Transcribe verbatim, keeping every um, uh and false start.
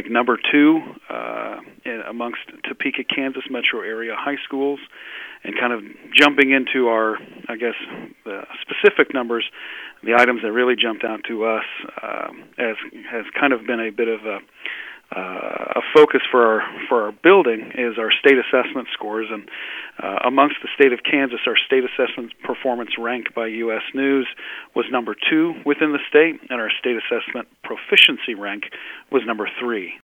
ranked number two uh, in, amongst Topeka, Kansas metro area high schools. And kind of jumping into our, I guess, the specific numbers, the items that really jumped out to us um, as has kind of been a bit of a Uh, a focus for our for our building is our state assessment scores, and uh, amongst the state of Kansas, our state assessment performance rank by U S News was number two within the state, and our state assessment proficiency rank was number three.